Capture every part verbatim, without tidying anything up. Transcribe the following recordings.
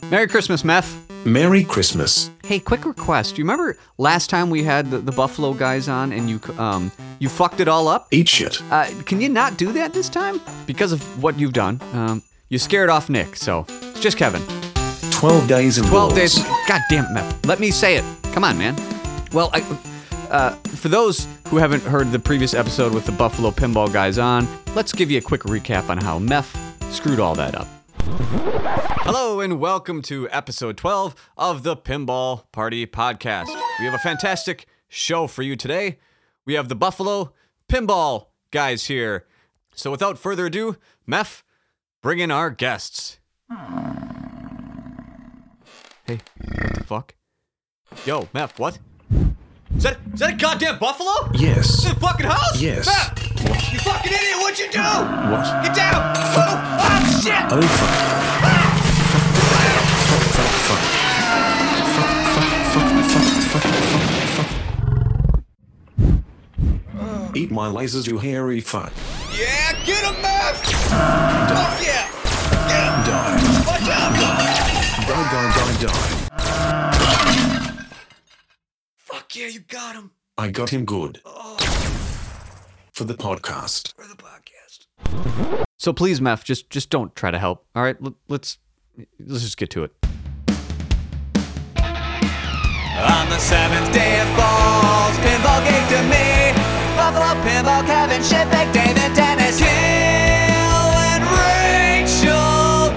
Merry Christmas, Meth. Merry Christmas. Hey, quick request. Do you remember last time we had the, the Buffalo guys on and you um you fucked it all up? Eat shit. Uh, can you not do that this time? Because of what you've done. Um, you scared off Nick, so it's just Kevin. Twelve days and Twelve balls. days. God damn it, Meth. Let me say it. Come on, man. Well, I, uh, for those who haven't heard the previous episode with the Buffalo Pinball guys on, let's give you a quick recap on how Meth screwed all that up. Hello and welcome to episode twelve of the Pinball Party Podcast. We have a fantastic show for you today. We have the Buffalo Pinball guys here. So without further ado, Meth, bring in our guests. Hey, what the fuck? Yo, Meth, what? Is that, is that a goddamn buffalo? Yes. Is it a fucking house? Yes. Meth! What? You fucking idiot, what'd you do? What? Get down! Oh, oh shit! Oh, fuck. Fuck, fuck, fuck. Fuck, fuck, fuck, fuck, fuck, fuck. Eat my lasers, you hairy fuck. Yeah, get him, Meth! Oh, yeah! Get him! Die. Watch out! Die, die, die, die. Fuck yeah, you got him! I got him good. Oh, For the podcast. for the podcast. So please, Meth, just just don't try to help. All right, L- let's let's just get to it. On the seventh day of balls, pinball gave to me. Buffalo Pinball, Kevin Shippick, David Dennis Hill, and Rachel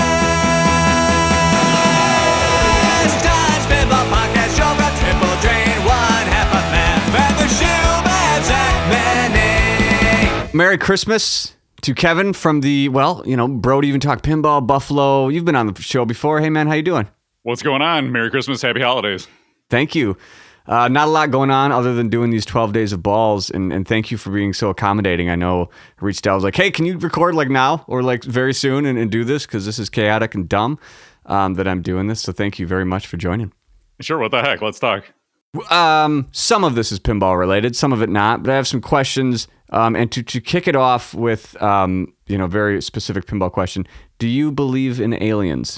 Best. Don's Pinball Podcast Show from Triple Drain, one half of Meth, and the Shoeman, Zach Manning. Merry Christmas to Kevin from the, well, you know, Brody Even Talk Pinball, Buffalo. You've been on the show before. Hey, man, how you doing? What's going on? Merry Christmas, Happy Holidays. Thank you. Uh, not a lot going on other than doing these twelve days of balls, and, and thank you for being so accommodating. I know I reached out, I was like, hey, can you record like now or like very soon and, and do this? Because this is chaotic and dumb um, that I'm doing this. So thank you very much for joining. Sure, what the heck? Let's talk. Um, some of this is pinball related, some of it not, but I have some questions. Um, and to, to kick it off with, um, you know, very specific pinball question. Do you believe in aliens?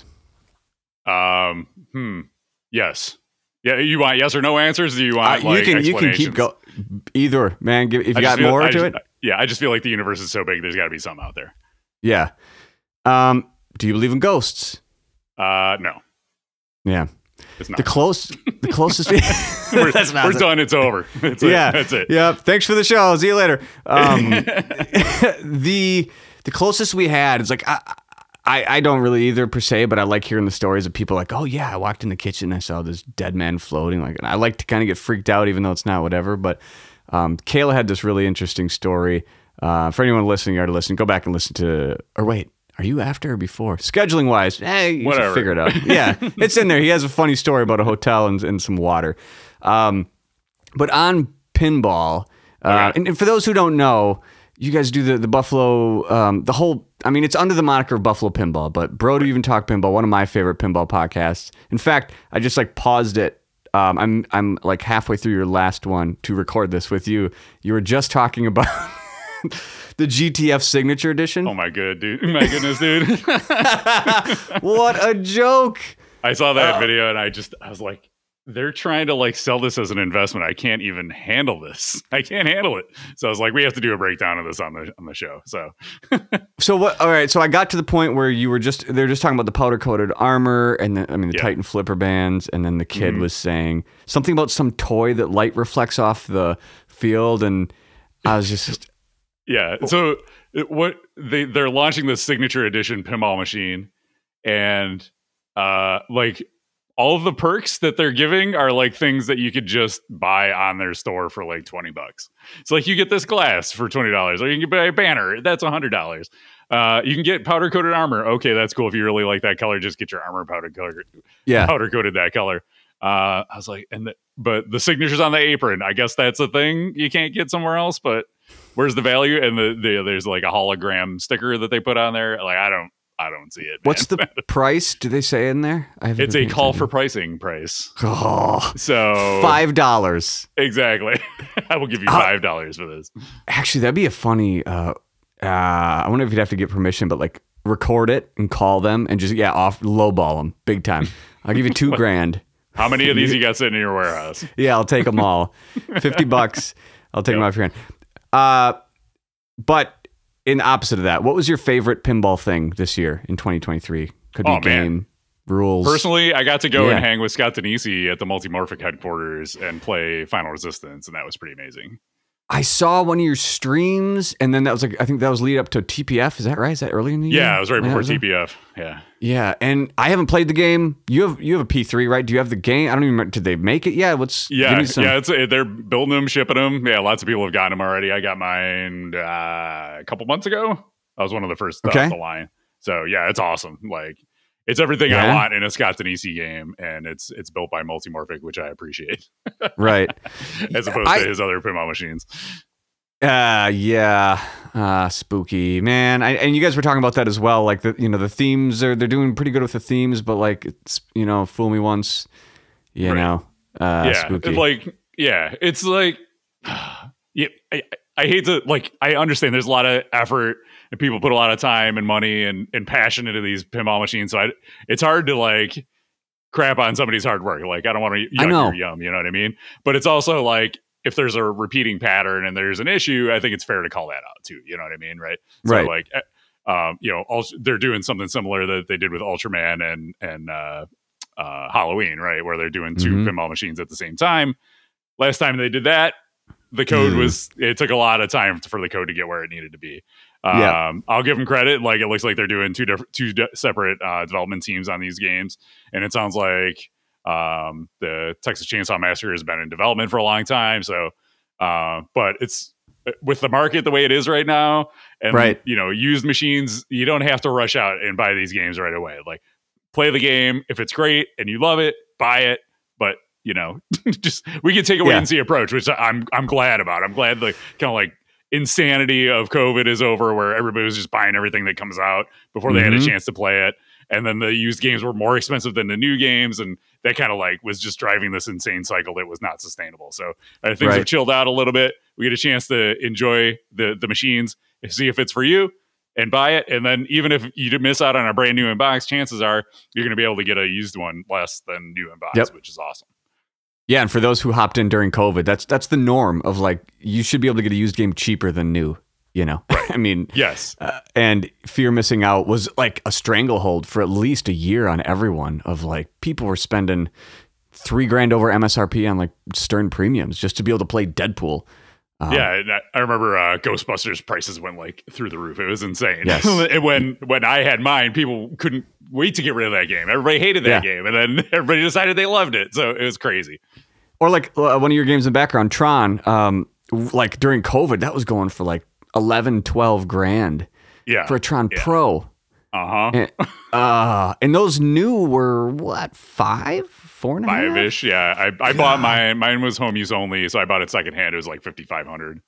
Um, hmm. Yes. Yeah, you want yes or no answers? Do you want Uh, like you can you can keep explanations? go either, man. Give, if you I just got feel- more I to just- it, Yeah, I just feel like the universe is so big, there's got to be some out there. yeah. Um, do you believe in ghosts? Uh, no, Yeah. it's not. The close, the closest. we're That's not we're it. done. It's over. It's it. Yeah, That's it. Yeah. Thanks for the show. See you later. Um, the the closest we had is like I, I I don't really either per se, but I like hearing the stories of people like, oh yeah, I walked in the kitchen, and I saw this dead man floating. Like, and I like to kind of get freaked out, even though it's not whatever. But um, Kayla had this really interesting story. Uh, for anyone listening, you already listened. Go back and listen to. Or wait. Are you after or before? Scheduling wise, hey, you Whatever. should figure it out. Yeah, it's in there. He has a funny story about a hotel and, and some water. Um, but on pinball, uh, Okay. and, and for those who don't know, you guys do the, the Buffalo, um, the whole, I mean, it's under the moniker of Buffalo Pinball, but Brody Even Talk Pinball, one of my favorite pinball podcasts. In fact, I just like paused it. Um, I'm I'm like halfway through your last one to record this with you. You were just talking about the G T F Signature Edition. Oh my good dude. My goodness, dude. What a joke. I saw that Uh, video and I just I was like, they're trying to like sell this as an investment. I can't even handle this. I can't handle it. So I was like, we have to do a breakdown of this on the on the show. So So what? All right. So I got to the point where you were just they're just talking about the powder coated armor, and then I mean the Yeah. Titan flipper bands, and then the kid Mhm. was saying something about some toy that light reflects off the field, and I was just yeah. So it- what they they're launching this signature edition pinball machine, and uh like all of the perks that they're giving are like things that you could just buy on their store for like twenty bucks. So like you get this glass for twenty dollars, or you can buy a banner that's a hundred dollars. Uh, you can get powder coated armor. Okay, that's cool. If you really like that color, just get your armor powder color, yeah. powder coated that color. Uh, I was like, and the, but the signature's on the apron. I guess that's a thing you can't get somewhere else. But where's the value? And the, the there's like a hologram sticker that they put on there. Like I don't, I don't see it. What's man. the price? Do they say in there? I haven't It's been a paying call for attention. pricing price. Oh, So five dollars. exactly. I will give you Uh, five dollars for this. Actually, that'd be a funny. Uh, uh, I wonder if you'd have to get permission, but like record it and call them and just, yeah, off lowball them big time. I'll give you two grand. How many of these you got sitting in your warehouse? Yeah, I'll take them all. fifty bucks. I'll take Yep. them off your hand. Uh, but in opposite of that, what was your favorite pinball thing this year in twenty twenty-three? Could be Oh, man. game, rules. Personally, I got to go Yeah. and hang with Scott Denisi at the Multimorphic headquarters and play Final Resistance, and that was pretty amazing. I saw one of your streams, and then that was like, I think that was lead up to T P F. Is that right? Is that early in the year? Yeah, it was right When that before was T up? P F. Yeah. Yeah, and I haven't played the game. You have you have a P three, right? Do you have the game? I don't even remember. Did they make it? Yeah, what's give Yeah, me some- yeah, it's they're building them, shipping them. Yeah, lots of people have gotten them already. I got mine uh, a couple months ago. I was one of the first Okay. off the line. So yeah, it's awesome. Like it's everything I Yeah. want in a Scott Denisi game, and it's it's built by Multimorphic, which I appreciate, right. as opposed I- to his other pinball machines. Uh yeah, uh spooky man. I, and you guys were talking about that as well. Like the you know the themes are they're doing pretty good with the themes, but like it's you know fool me once, you Right. know, uh, yeah, spooky. like yeah, it's like yeah. I, I hate to like. I understand there's a lot of effort and people put a lot of time and money and, and passion into these pinball machines. So I, it's hard to like crap on somebody's hard work. Like I don't want to I yuck know. your yum. You know what I mean? But it's also like if there's a repeating pattern and there's an issue, I think it's fair to call that out too. You know what I mean? Right? So Right. like. eh, Um, you know, also, they're doing something similar that they did with Ultraman and and uh, uh, Halloween, right? Where they're doing two Mhm. pinball machines at the same time. Last time they did that, the code Mm. was it took a lot of time for the code to get where it needed to be. Um, Yeah. I'll give them credit. Like it looks like they're doing two different, two de- separate uh, development teams on these games, and it sounds like um, the Texas Chainsaw Massacre has been in development for a long time. So, uh, but it's with the market the way it is right now, and Right. you know, used machines, you don't have to rush out and buy these games right away. Like, play the game if it's great and you love it, buy it. But you know, just we can take a wait Yeah. and see approach, which I'm I'm glad about. I'm glad the kind of like insanity of COVID is over, where everybody was just buying everything that comes out before they had a Mhm. chance to play it. And then the used games were more expensive than the new games, and that kind of like was just driving this insane cycle that was not sustainable. So uh, things Right. have chilled out a little bit. We get a chance to enjoy the the machines, see if it's for you, and buy it. And then even if you miss out on a brand new in box, chances are you're going to be able to get a used one less than new in box, Yep. which is awesome. Yeah, and for those who hopped in during COVID, that's that's the norm of like you should be able to get a used game cheaper than new. You know, I mean, Yes. uh, and fear missing out was like a stranglehold for at least a year on everyone. Of like people were spending three grand over M S R P on like Stern premiums just to be able to play Deadpool. Um, Yeah, and I, I remember uh, Ghostbusters prices went like through the roof. It was insane. Yes. And when when I had mine, people couldn't wait to get rid of that game. Everybody hated that Yeah. game, and then everybody decided they loved it. So it was crazy. Or like uh, one of your games in the background, Tron. Um, w- like during COVID, that was going for like eleven, twelve grand Yeah. for a Tron Yeah. Pro. Uh huh. And, uh, and those new were what, five, four and a half? Five ish. Yeah. I, I bought mine. Mine was home use only, so I bought it secondhand. It was like fifty five hundred.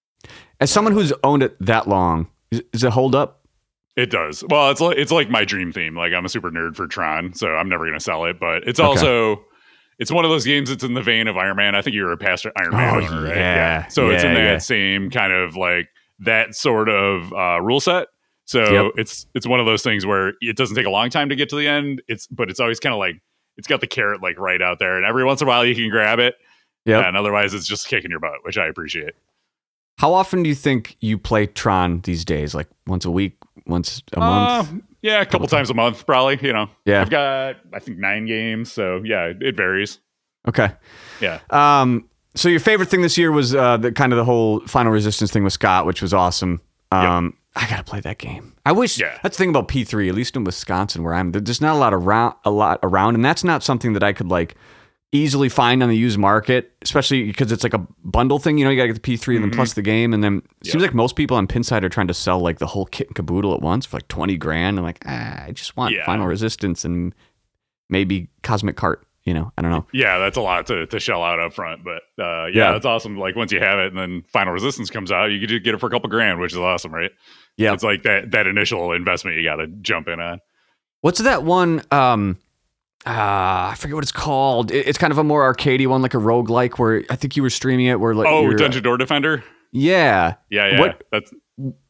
As someone who's owned it that long, is- does it hold up? It does. Well, it's like it's like my dream theme. Like I'm a super nerd for Tron, so I'm never gonna sell it. But it's also it's one of those games that's in the vein of Iron Man. I think you're a past Iron Man Oh, owner, right? yeah. So it's in Yeah, that yeah. same kind of like that sort of uh, rule set. So Yep. it's it's one of those things where it doesn't take a long time to get to the end. It's but it's always kind of like it's got the carrot like right out there, and every once in a while you can grab it. Yep. And otherwise it's just kicking your butt, which I appreciate. How often do you think you play Tron these days? Like once a week, once a month? Uh, yeah, a couple times a month, probably. You know, Yeah. I've got I think nine games, so yeah, it varies. Okay. Yeah. Um, so your favorite thing this year was uh, the kind of the whole Final Resistance thing with Scott, which was awesome. Um, I gotta play that game. I wish. Yeah. That's the thing about P three, at least in Wisconsin, where I'm. There's not a lot around, a lot around, and that's not something that I could like easily find on the used market, especially because it's like a bundle thing. You know, you gotta get the P three and then plus the game, and then it seems Yeah. like most people on Pinside are trying to sell like the whole kit and caboodle at once for like twenty grand. And like, ah, I just want Yeah. Final Resistance and maybe Cosmic Cart. You know, I don't know. Yeah, that's a lot to, to shell out up front, but uh, yeah, Yeah. that's awesome. Like once you have it, and then Final Resistance comes out, you can just get it for a couple grand, which is awesome, right? Yeah. It's like that that initial investment you got to jump in on. What's that one? Um, uh, I forget what it's called. It- it's kind of a more arcadey one, like a roguelike, where I think you were streaming it. Where like, Oh, you're- Dungeon Door Defender. yeah. Yeah, yeah. What- That's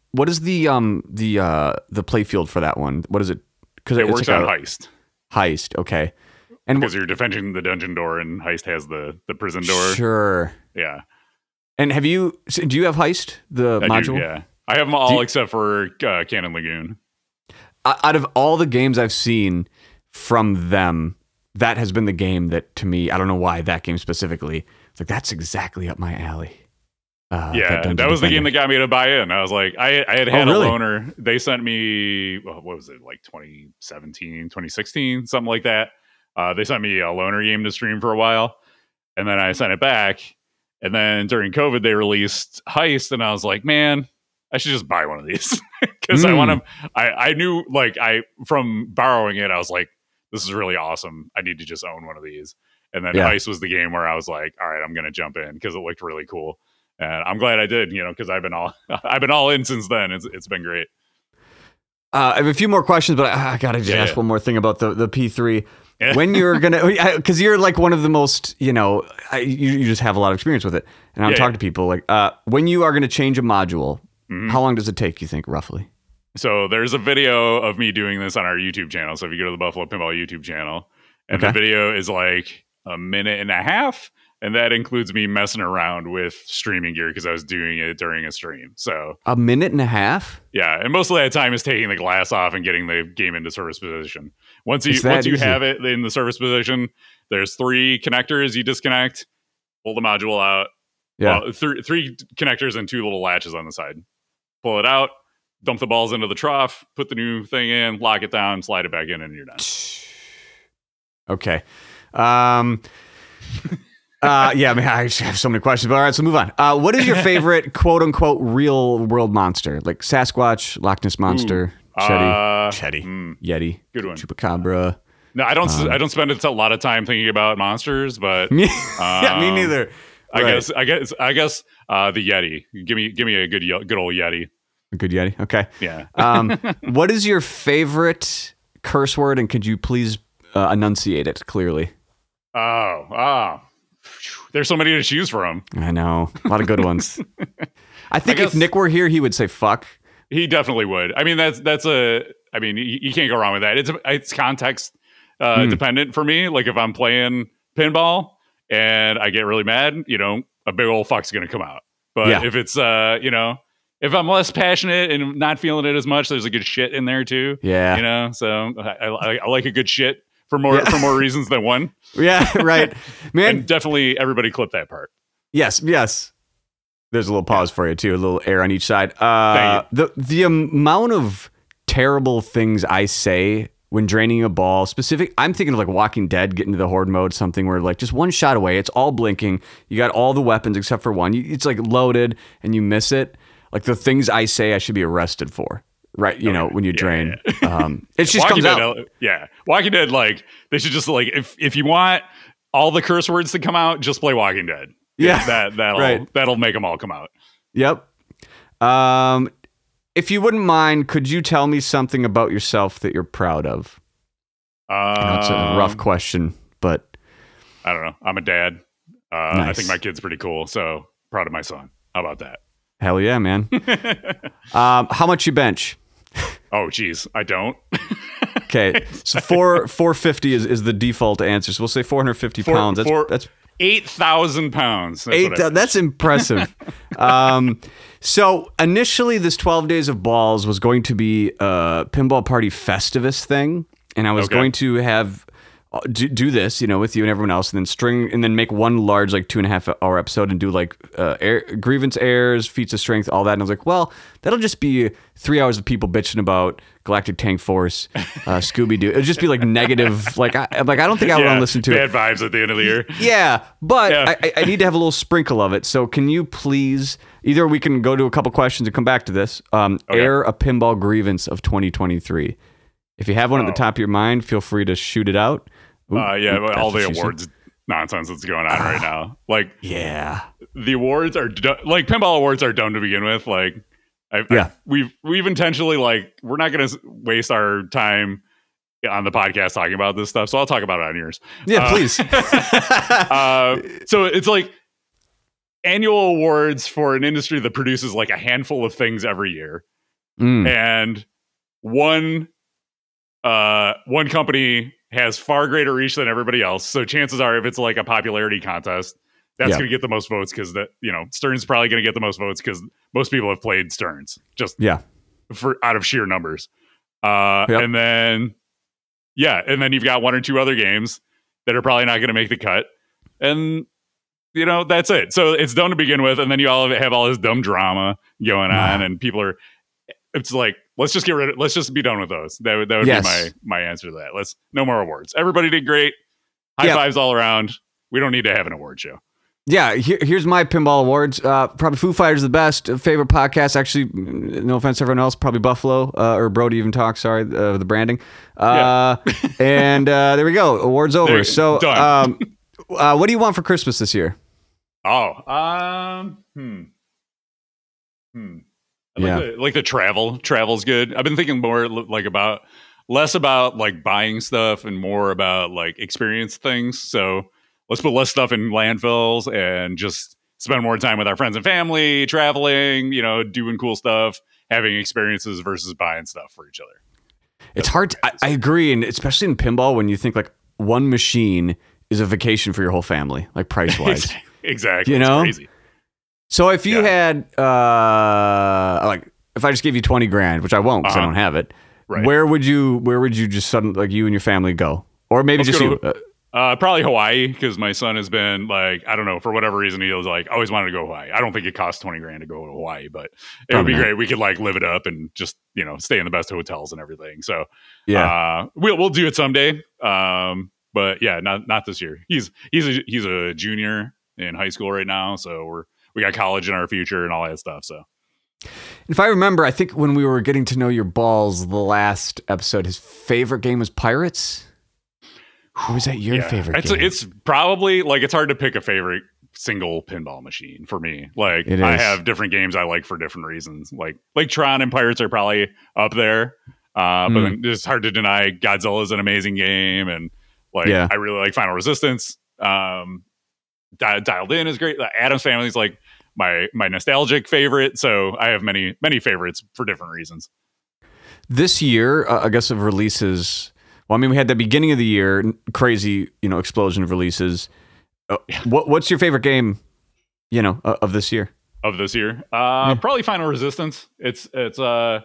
what is the um the uh the play field for that one? What is it? Because It works on Heist. Heist, okay. And Because you're defending the dungeon door, and Heist has the, the prison door. Sure. Yeah. And have you? so Do you have Heist the I module? do, yeah. I have them all you- except for uh, Cannon Lagoon. O- Out of all the games I've seen from them, that has been the game that, to me, I don't know why that game specifically. It's like that's exactly up my alley. Uh, Yeah, Dungeon that was the game Defender. that got me to buy in. I was like, I, I had had Oh, really? a loaner. They sent me, well, what was it, like twenty seventeen, twenty sixteen, something like that. Uh, they sent me a loaner game to stream for a while, and then I sent it back. And then during COVID, they released Heist, and I was like, man, I should just buy one of these because I Mm. want to. I, I knew, like, I from borrowing it, I was like, this is really awesome. I need to just own one of these. And then Yeah. Heist was the game where I was like, all right, I'm going to jump in because it looked really cool. And I'm glad I did, you know, because I've been all I've been all in since then. It's it's been great. Uh, I have a few more questions, but I, I gotta just Yeah, ask yeah. one more thing about the the P three. Yeah. When you're gonna, because you're like one of the most, you know, I, you you just have a lot of experience with it, and I'm Yeah, talking yeah. to people like, uh, when you are gonna change a module, Mhm. how long does it take? You think roughly? So there's a video of me doing this on our YouTube channel. So if you go to the Buffalo Pinball YouTube channel, and Okay. the video is like a minute and a half, and that includes me messing around with streaming gear because I was doing it during a stream. So A minute and a half? yeah, and most of that time is taking the glass off and getting the game into service position. Once you It's that once you easy. have it in the service position, there's three connectors you disconnect, pull the module out. Yeah. Well, three three connectors and two little latches on the side. Pull it out, dump the balls into the trough, put the new thing in, lock it down, slide it back in, and you're done. Okay. Um. Uh, yeah, I mean, I just have so many questions, but all right, so move on. Uh, what is your favorite quote unquote real world monster? Like Sasquatch, Loch Ness Monster, Chetty, Uh, Chetty, mm, Yeti, good one. Chupacabra. No, I don't. s Um, I don't spend a lot of time thinking about monsters, but Me, yeah, me Um, neither. I Right. guess, I guess, I guess, uh, the Yeti. Give me, give me a good, ye- good old Yeti. A good Yeti. Okay. Yeah. Um, what is your favorite curse word, and could you please uh, enunciate it clearly? Oh, ah. There's so many to choose from. I know a lot of good ones. I think I if guess- Nick were here, he would say "fuck." He definitely would. I mean, that's that's a. I mean, you, you can't go wrong with that. It's it's context uh, Hmm. dependent for me. Like if I'm playing pinball and I get really mad, you know, a big old fuck's gonna come out. But Yeah. if it's uh, you know, if I'm less passionate and not feeling it as much, there's a good shit in there too. Yeah. You know, so I, I, I like a good shit for more Yeah. for more reasons than one. Yeah. Right, man. And definitely everybody clip that part. Yes, yes. There's a little pause for you too, a little air on each side. Uh, Thank the the amount of terrible things I say when draining a ball, specific. I'm thinking of like Walking Dead, getting to the horde mode, something where like just one shot away, it's all blinking. You got all the weapons except for one. You, it's like loaded, and you miss it. Like the things I say, I should be arrested for. Right, you know, when you yeah, drain, Um, it just Walking comes Dead, out. uh, yeah. Walking Dead, like they should just like if if you want all the curse words to come out, just play Walking Dead. Yeah. that that'll Right. that'll make them all come out. Yep. Um, if you wouldn't mind, could you tell me something about yourself that you're proud of? That's a Um, rough question, but I don't know. I'm a dad. Uh, I Nice. think my kid's pretty cool. So proud of my son. How about hell yeah, man. that? um, how much you bench? oh, geez, I don't. Okay, so four four fifty is, is the default answer. So we'll say four hundred fifty Four- pounds. That's four- that's Eight thousand pounds. That's eight. what I- That's impressive. um, so initially, this twelve days of balls was going to be a pinball party Festivus thing, and I was Okay. going to have uh, do, do this, you know, with you and everyone else, and then string, and then make one large like two and a half hour episode and do like uh, air, grievance airs, feats of strength, all that. And I was like, well, that'll just be three hours of people bitching about Galactic Tank Force, uh, Scooby Doo. It'll just be like negative. Like, I, I'm like I don't think I want yeah, to listen to it. bad vibes at the end of the year. Yeah, but Yeah. I, I need to have a little sprinkle of it. So can you please, either we can go to a couple questions and come back to this, um, Okay. air a pinball grievance of twenty twenty-three. If you have one at the Oh. top of your mind, feel free to shoot it out. Ooh, Uh, yeah, ooh, but all that's the what she said. awards nonsense that's going on right now. Like Yeah. the awards are du- like pinball awards are dumb to begin with. Like, I, Yeah. I, we've we've intentionally like we're not going to waste our time on the podcast talking about this stuff. So I'll talk about it on yours. Yeah, Uh, please. uh, so it's like annual awards for an industry that produces like a handful of things every year. Mm. and one uh one company has far greater reach than everybody else. So chances are, if it's like a popularity contest, that's Yeah. going to get the most votes because that you know Stern's probably going to get the most votes because most people have played Stern's just Yeah. for out of sheer numbers. Uh, Yep. And then yeah, and then you've got one or two other games that are probably not going to make the cut, and you know that's it. So it's done to begin with, and then you all have all this dumb drama going on, Wow. and people are. It's like let's just get rid of. Let's just be done with those. That would that would Yes. be my my answer to that. Let's no more awards. Everybody did great. High Yeah. fives all around. We don't need to have an award show. Yeah, here, here's my pinball awards. Uh, probably Foo Fighters the best. Favorite podcast, actually, mm, no offense to everyone else, probably Buffalo, uh, or Brody even talks, sorry, uh, the branding. Uh, and uh, there we go. Awards over. There- so, done. um, uh, what do you want for Christmas this year? Oh, um, hmm, hmm. I Yeah. like, the, like the travel. Travel's good. I've been thinking more l- like about less about like buying stuff and more about like experience things. So let's put less stuff in landfills and just spend more time with our friends and family, traveling, you know, doing cool stuff, having experiences versus buying stuff for each other. It's hard. To, I, I agree. And especially in pinball, when you think like one machine is a vacation for your whole family, like price wise. Exactly. You It's know? crazy. So if you Yeah. had, uh, like, if I just gave you twenty grand, which I won't because I Uh-huh. don't have it, Right. where would you, where would you just suddenly, like you and your family go? Or maybe Let's just go you. to- Uh, Uh, probably Hawaii because my son has been like, I don't know, for whatever reason, he was like, always wanted to go to Hawaii. I don't think it costs twenty grand to go to Hawaii, but it would Probably be not. great. We could like live it up and just, you know, stay in the best hotels and everything. So, yeah. uh, we'll, we'll do it someday. Um, but yeah, not, not this year. He's, he's a, he's a junior in high school right now. So we're, we got college in our future and all that stuff. So If I remember, I think when we were getting to know your balls the last episode, his favorite game was Pirates. Or was that your yeah, favorite it's, game? it's probably like, it's hard to pick a favorite single pinball machine for me. Like It I is. have different games I like for different reasons. Like like Tron and Pirates are probably up there. Uh, but Mm. then it's hard to deny Godzilla is an amazing game, and like Yeah. I really like Final Resistance. Um, Di- Dialed In is great. The Addams Family is like my my nostalgic favorite. So I have many many favorites for different reasons. This year, uh, I guess of releases. Well, I mean, we had the beginning of the year, n- crazy, you know, explosion of releases. Uh, what What's your favorite game, you know, uh, of this year? Of this year, uh, probably Final Resistance. It's it's uh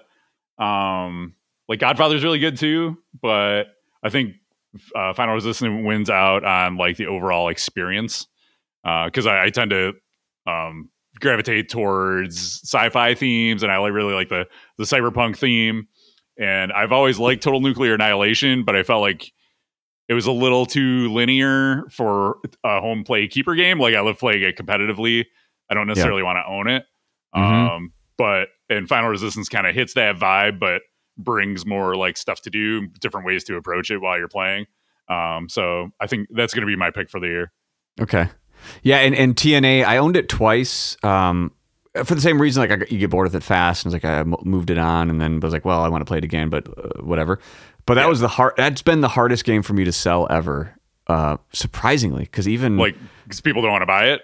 um like Godfather's really good too, but I think uh, Final Resistance wins out on like the overall experience because I, I tend to um gravitate towards sci-fi themes, and I like really like the the cyberpunk theme. And I've always liked Total Nuclear Annihilation, but I felt like it was a little too linear for a home play keeper game. Like I love playing it competitively. I don't necessarily want to own it. Mhm. Um, but and Final Resistance kind of hits that vibe, but brings more like stuff to do, different ways to approach it while you're playing. Um, so I think that's going to be my pick for the year. Okay. Yeah, and, and T N A, I owned it twice um, for the same reason. Like, I, you get bored with it fast, and it's like I mo- moved it on, and then was like, well, I want to play it again, but uh, whatever. But that Yeah. was the hard. That's been the hardest game for me to sell ever, uh, surprisingly, because even Like, because people don't want to buy it.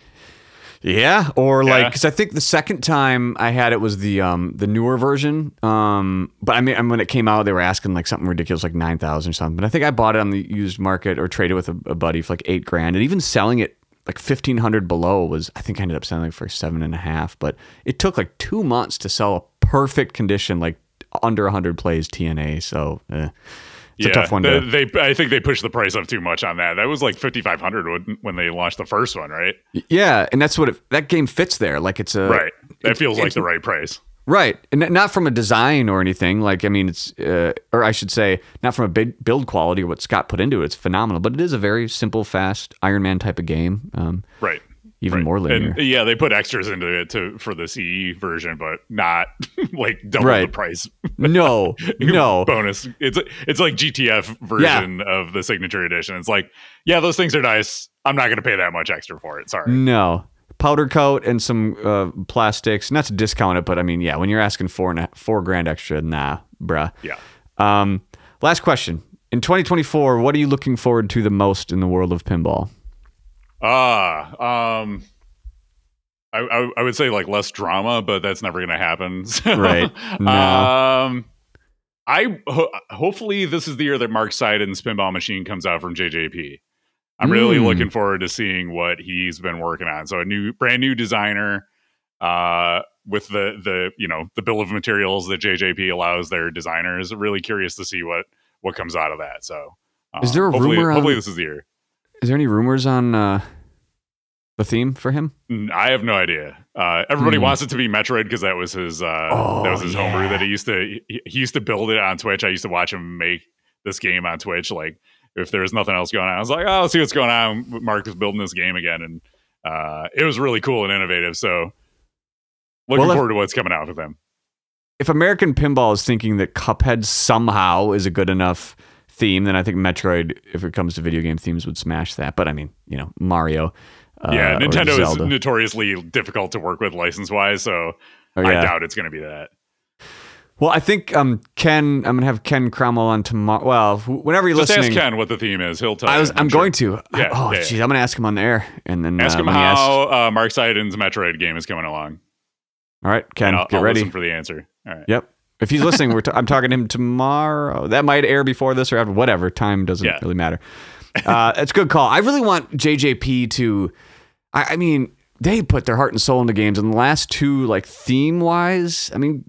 yeah, or like Yeah. because I think the second time I had it was the um the newer version. Um, but I mean, I mean, when it came out, they were asking like something ridiculous, like nine thousand or something. But I think I bought it on the used market or traded with a, a buddy for like eight grand, and even selling it like fifteen hundred below was, I think I ended up selling it for seven and a half. But it took like two months to sell a perfect condition, like under a hundred plays T N A. So eh, it's a tough one the- to. They, I think they pushed the price up too much on that. That was like fifty-five hundred when, when they launched the first one, right? Yeah, and that's what it, that game fits there. Like it's a right. That it- feels like it's- the right price. Right. And n- not from a design or anything. Like, I mean, it's, uh, or I should say, not from a big build quality or what Scott put into it. It's phenomenal, but it is a very simple, fast Iron Man type of game. Um, Right. even Right. more linear. And yeah, they put extras into it to for the C E version, but not like double Right. the price. no, no. bonus. It's it's like G T F version of the signature edition. It's like, yeah, those things are nice. I'm not going to pay that much extra for it. Sorry. No. Powder coat and some uh, plastics. Not to discount it, but I mean, yeah, when you're asking four and a, four grand extra, nah, bruh. Yeah. Um, last question. In twenty twenty-four, what are you looking forward to the most in the world of pinball? Ah, um, I, I I would say like less drama, but that's never going to happen. So, Right. No. Um, I ho- hopefully this is the year that Mark Seiden's Pinball Machine comes out from J J P. I'm really Mm. looking forward to seeing what he's been working on. So a new, brand new designer, uh, with the the you know the bill of materials that J J P allows their designers. Really curious to see what what comes out of that. So uh, Is there a hopefully, rumor on- hopefully this is the year. Is there any rumors on uh, the theme for him? Mm, I have no idea. Uh, everybody Hmm. wants it to be Metroid because that was his uh, Oh, that was his yeah. homebrew that he used to he, he used to build it on Twitch. I used to watch him make this game on Twitch. Like if there was nothing else going on, I was like, oh, let's see what's going on. Mark is building this game again, and uh, it was really cool and innovative. So looking Well, if- forward to what's coming out with them. If American Pinball is thinking that Cuphead somehow is a good enough theme, then I think Metroid, if it comes to video game themes, would smash that. But I mean, you know, Mario. Uh, Yeah, or Nintendo is Zelda. notoriously difficult to work with license wise, so Oh, I yeah. doubt it's going to be that. Well, I think um, Ken. I'm gonna have Ken Cromwell on tomorrow. Well, wh- whenever you're Just listening, ask Ken what the theme is. He'll tell I you. was. I'm sure. going to. Yeah, oh, yeah, jeez, yeah. I'm gonna ask him on the air, and then Ask uh, him when he asks- how uh, Mark Seiden's Metroid game is coming along. All right, Ken, And I'll, get I'll ready. listen for the answer. All right. Yep. If he's listening, we're t- I'm talking to him tomorrow. That might air before this or after. Whatever. Time doesn't Yeah. really matter. Uh, it's a good call. I really want J J P to. I, I mean, they put their heart and soul into games, and the last two, like theme wise, I mean,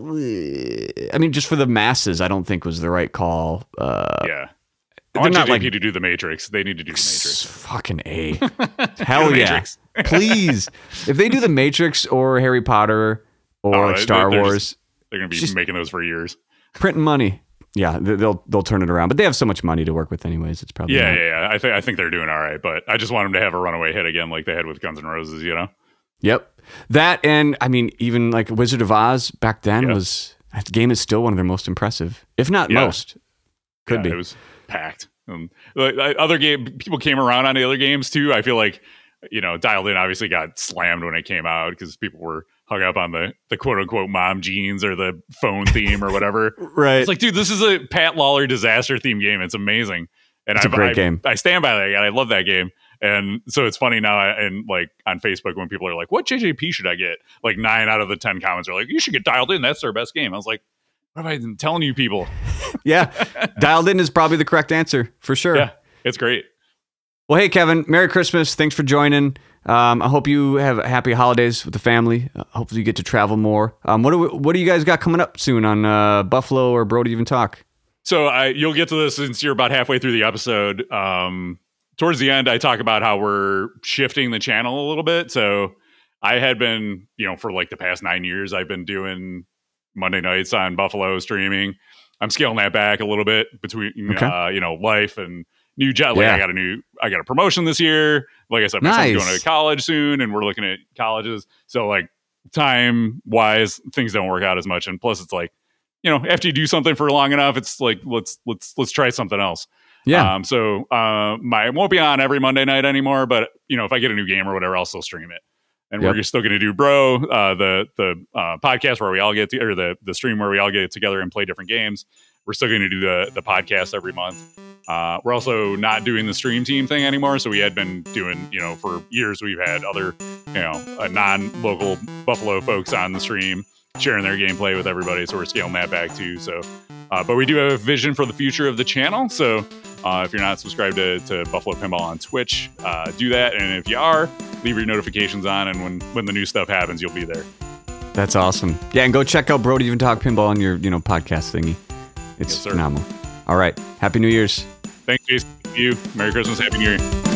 I mean, just for the masses, I don't think was the right call. Uh, Yeah. I they're want not J J P like to do the Matrix. They need to do the s- Matrix. fucking a. Hell The yeah, Matrix. please. If they do the Matrix or Harry Potter or Oh, like they- Star they're Wars. just- They're going to be Just- making those for years. Printing money. Yeah, they- they'll they'll turn it around, but they have so much money to work with, anyways. It's probably Yeah, not- yeah, yeah. I think I think they're doing all right, but I just want them to have a runaway hit again, like they had with Guns N' Roses. You know? Yep, that and I mean, even like Wizard of Oz back then Yeah. was that game is still one of their most impressive, if not Yeah. most. Could Yeah, be. It was packed. Um, like, I- other game people came around on the other games too. I feel like you know, Dialed In obviously got slammed when it came out because people were hung up on the the quote unquote mom jeans or the phone theme or whatever. Right. It's like, dude, this is a Pat Lawler disaster theme game. It's amazing, and It's a I've- great I, game. I stand by that. And I love that game. And so it's funny now, and like on Facebook when people are like, "What J J P should I get?" Like nine out of the ten comments are like, "You should get Dialed In. That's their best game." I was like, "What have I been telling you people?" Yeah, Dialed In is probably the correct answer for sure. Yeah, it's great. Well, hey Kevin, Merry Christmas. Thanks for joining. Um, I hope you have happy holidays with the family. Uh, hopefully you get to travel more. Um, what do we, what do you guys got coming up soon on uh, Buffalo or Brody Even Talk? So I, you'll get to this since you're about halfway through the episode. Um, towards the end, I talk about how we're shifting the channel a little bit. So I had been, you know, for like the past nine years, I've been doing Monday nights on Buffalo streaming. I'm scaling that back a little bit between, Okay. uh, you know, life and new job. Like Yeah. I got a new, I got a promotion this year. Like I said, my son's Nice. going to college soon, and we're looking at colleges. So like time wise, things don't work out as much. And plus, it's like, you know, after you do something for long enough, it's like let's let's let's try something else. Yeah. Um, so uh, my it won't be on every Monday night anymore, but you know, if I get a new game or whatever, I'll still stream it. And Yep. we're still going to do Bro, uh, the the uh, podcast where we all get to, or the the stream where we all get together and play different games. We're still going to do the the podcast every month. Uh, we're also not doing the stream team thing anymore. So we had been doing, you know, for years we've had other, you know, uh, non-local Buffalo folks on the stream sharing their gameplay with everybody. So we're scaling that back too. So, uh, but we do have a vision for the future of the channel. So uh, if you're not subscribed to, to Buffalo Pinball on Twitch, uh, do that. And if you are, leave your notifications on. And when, when the new stuff happens, you'll be there. That's awesome. Yeah, and go check out Brody Even Talk Pinball on your, you know, podcast thingy. It's Yes, sir. phenomenal. All right. Happy New Year's. Thanks, Jason. Thank you. Merry Christmas. Happy New Year.